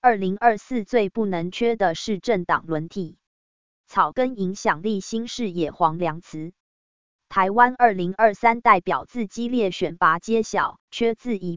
2024最不能缺的是政党轮替。草根影响力新视野黄良慈。台湾2023代表自激烈选拔揭晓，缺自以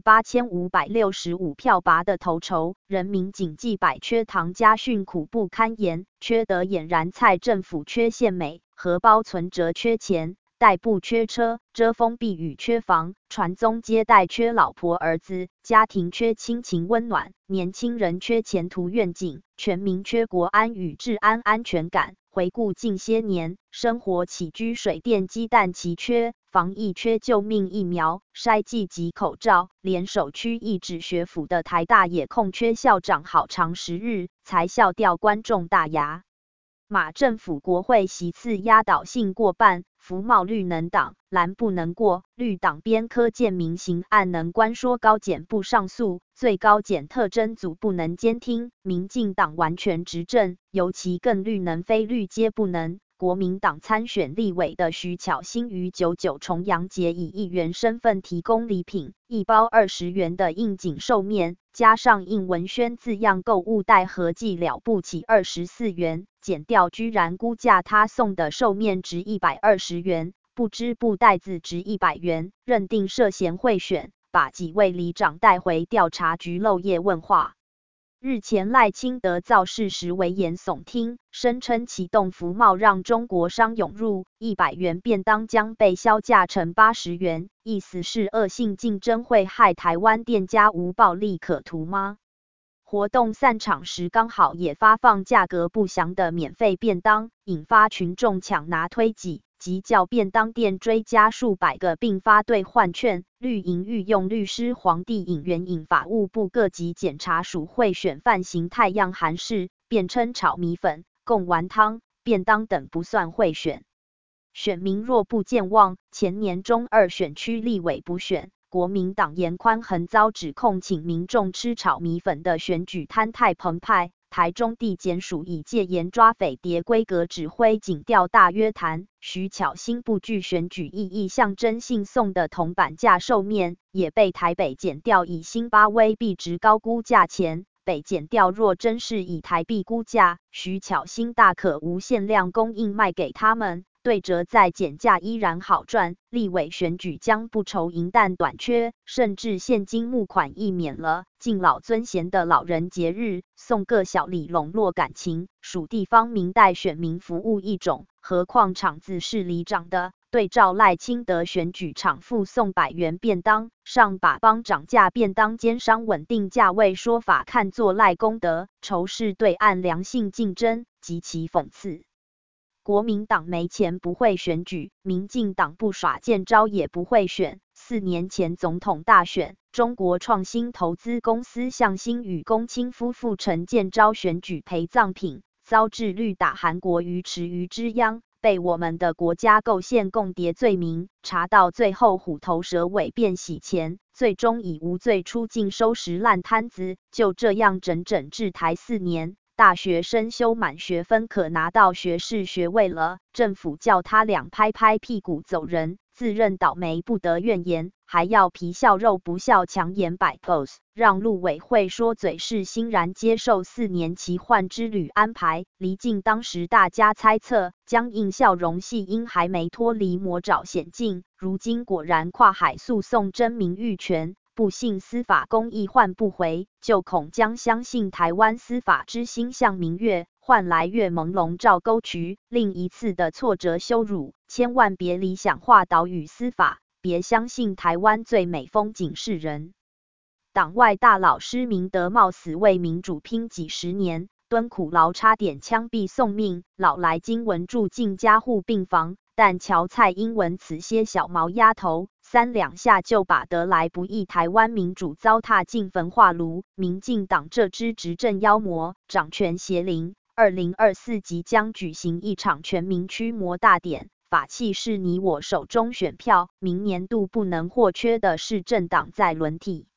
8565票拔的头筹，人民谨记百缺唐家训苦不堪言，缺德俨然蔡政府缺献美，荷包存折缺钱，代步缺车，遮风避雨缺房，传宗接代缺老婆儿子，家庭缺亲情温暖，年轻人缺前途愿景，全民缺国安与治安安全感。回顾近些年，生活起居水电鸡蛋齐缺，防疫缺救命疫苗、筛剂及口罩，连首屈一指学府的台大也空缺校长好长时日，才笑掉观众大牙。马政府国会席次压倒性过半，服贸绿能党蓝不能过，绿党编科建民刑案能关说高检不上诉，最高检特侦组不能监听，民进党完全执政，尤其更绿能非绿皆不能。国民党参选立委的徐巧芯于99重阳节以议员身份提供礼品，一包20元的应景寿面，加上印文宣字样购物袋，合计了不起24元，检调居然估价他送的寿面值120元，不知布袋子值100元，认定涉嫌贿选，把几位里长带回调查局漏夜问话。日前赖清德造势时危言耸听，声称启动服贸让中国商涌入，100元便当将被销价成80元，意思是恶性竞争会害台湾店家无暴利可图吗？活动散场时刚好也发放价格不详的免费便当，引发群众抢拿推挤，即叫便当店追加数百个并发兑换券。绿营御用律师黄帝引援引法务部各级检察署贿选犯形态样函释，辩称炒米粉、贡丸汤、便当等不算贿选。选民若不健忘，前年中2选区立委补选，国民党严宽恒遭指控请民众吃炒米粉的选举摊太澎湃，台中地检署以戒严抓匪谍规格指挥警调大约谈，徐巧芯不具选举意义象征性送的铜板价寿面，也被台北检调以辛巴威币值高估价钱。北检调若真是以台币估价，徐巧芯大可无限量供应卖给他们，对折再减价依然好赚，立委选举将不愁银弹短缺，甚至现金募款亦免了。敬老尊贤的老人节日，送个小礼笼络感情，属地方民代选民服务一种，何况场子是里长的，对照赖清德选举场附送100元便当，上把帮涨价便当奸商稳定价位说法看作赖功德，仇视对岸良性竞争，极其讽刺。国民党没钱不会选举，民进党不耍剑招也不会选。4年前总统大选，中国创新投资公司向新与龚清夫妇陈建昭选举陪葬品，遭致绿打韩国鱼池鱼之殃，被我们的国家构陷共谍罪名，查到最后虎头蛇尾便洗钱，最终以无罪出境收拾烂摊子，就这样整整滞台4年。大学生修满学分可拿到学士学位了，政府叫他俩拍拍屁股走人，自认倒霉不得怨言，还要皮笑肉不笑强颜摆 pose， 让陆委会说嘴是欣然接受4年奇幻之旅安排。离境当时大家猜测僵硬笑容系因还没脱离魔爪险境，如今果然跨海诉讼争名誉权。不信司法公义换不回，就恐将相信台湾司法之星向明月，换来月朦胧照沟渠，另一次的挫折羞辱。千万别理想化岛屿司法，别相信台湾最美风景是人。党外大佬施明德冒死为民主拼几10年，蹲苦牢差点枪毙送命，老来经文住进加护病房，但乔蔡英文此些小毛丫头3两下就把得来不易台湾民主糟蹋进焚化炉。民进党这支执政妖魔掌权邪灵，2024即将举行一场全民驱魔大典，法器是你我手中选票，明年度不能或缺的是政党在轮替。